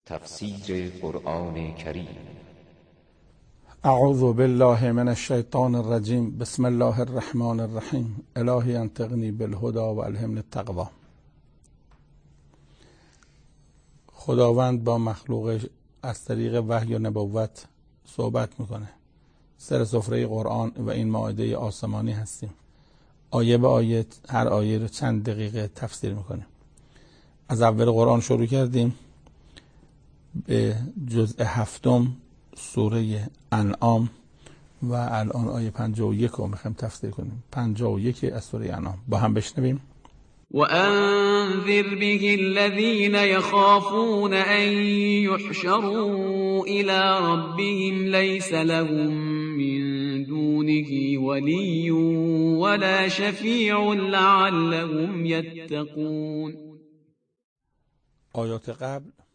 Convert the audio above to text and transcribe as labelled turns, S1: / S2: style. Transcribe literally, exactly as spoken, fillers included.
S1: تفسیر قرآن کریم.
S2: اعوذ بالله من الشیطان الرجیم. بسم الله الرحمن الرحیم. الهی انطقنی بالهدى و الهمنی التقوی. خداوند با مخلوق از طریق وحی و نبوت صحبت میکنه. سر سفره قرآن و این مائده آسمانی هستیم. آیه به آیه هر آیه رو چند دقیقه تفسیر میکنیم. از اول قرآن شروع کردیم به جزء هفتم سوره انعام و الان آیه پنجاه و یک رو میخوایم تفسیر کنیم. پنجاه و یک از سوره انعام با هم بشنویم.
S3: وأنذر به الذين يخافون أن يحشروا إلى ربهم ليس لهم من دونه ولي ولا شفيع لعلهم يتقون.
S2: آیات قبل